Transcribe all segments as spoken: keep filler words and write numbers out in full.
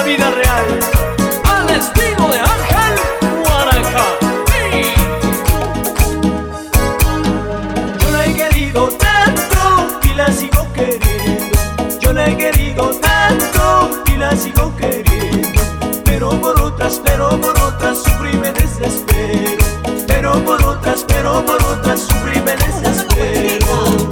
vida real, al estilo de Ángel Guaraca. Yo la he querido tanto y la sigo queriendo. Yo la he querido tanto y la sigo queriendo. Pero por otras, pero por otras sufrí y me desespero. Pero por otras, pero por otras sufrí y me desespero.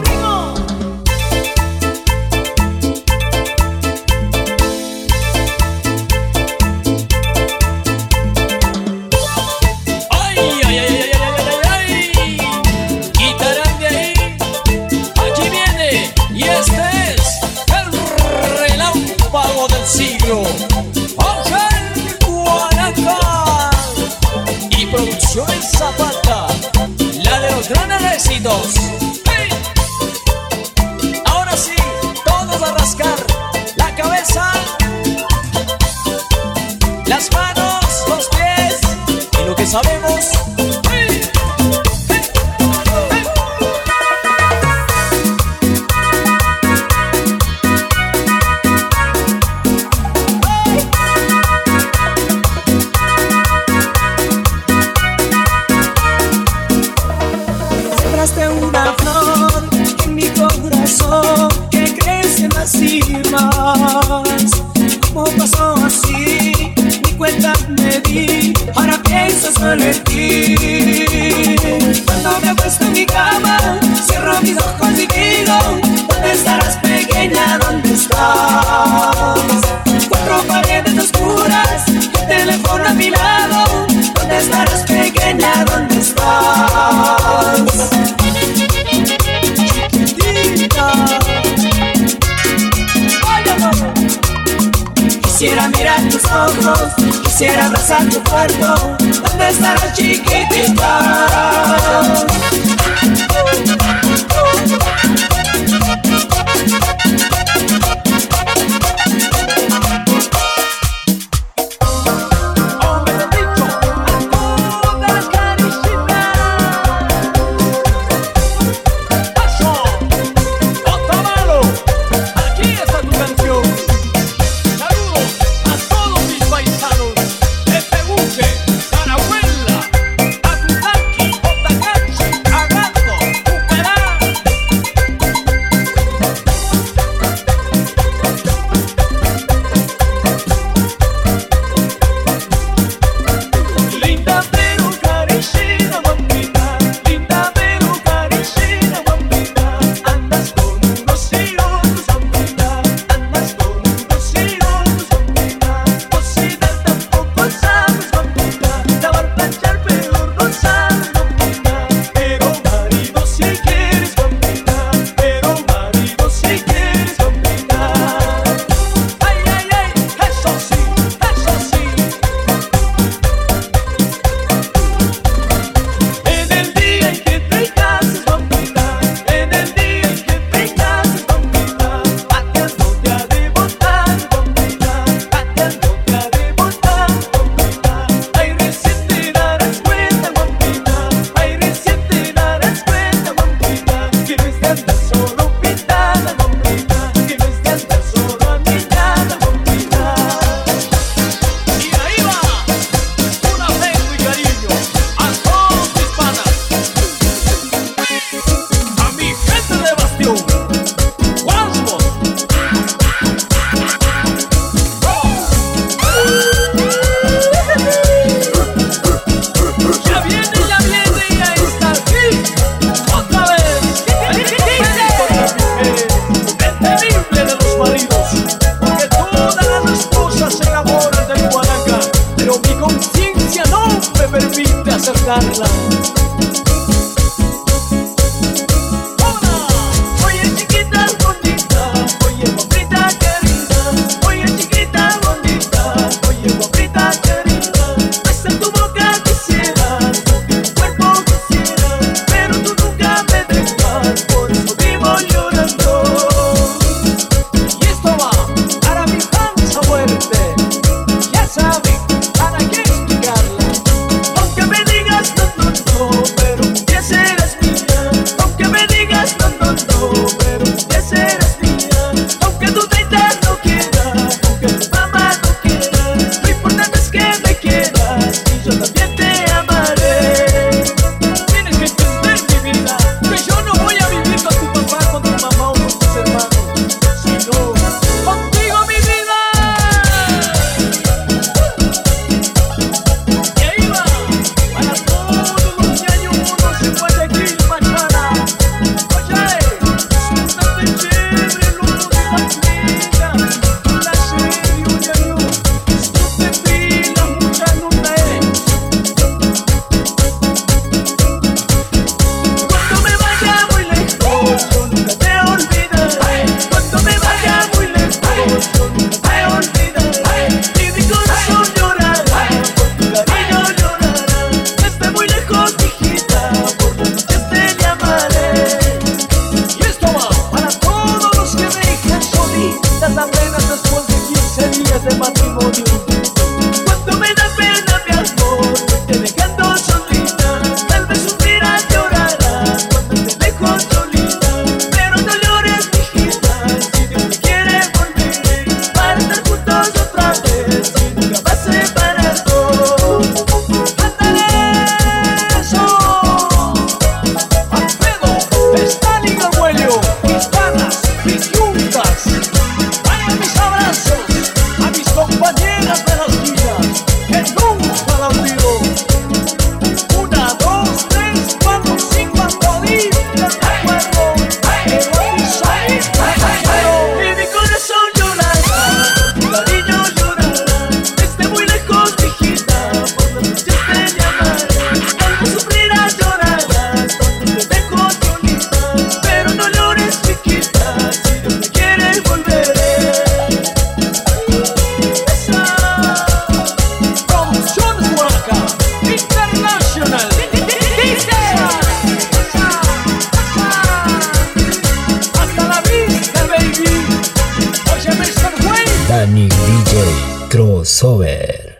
Ángel Guaraca y Producciones Zapata, la de los grandes éxitos. ¡Hey! Ahora sí, todos a rascar la cabeza, las manos, los pies y lo que sabemos. ¡Hey! Una flor en mi corazón que crece más y más. ¿Cómo pasó así? Ni cuenta me di. Ahora pienso solo en ti. Cuando me acuesto en mi cama, cierro mis ojos y digo: ¿dónde estarás, pequeña? ¿Dónde estás? Cuatro paredes oscuras, el teléfono a mi lado. ¿Dónde estarás, pequeña? ¿Dónde estás? Quisiera mirar tus ojos, quisiera abrazar tu cuerpo. ¿Dónde estarás, chiquitita? acercarla. Oye chiquita bonita, oye guapita querida, oye chiquita bonita, oye guapita querida, besar tu boca quisiera, tu cuerpo quisiera, pero tú nunca me dejas, por eso vivo llorando. Y esto va para mi fans a muerte, ya saben para qué explicarla. Aunque me digas no, no, no, Crossover.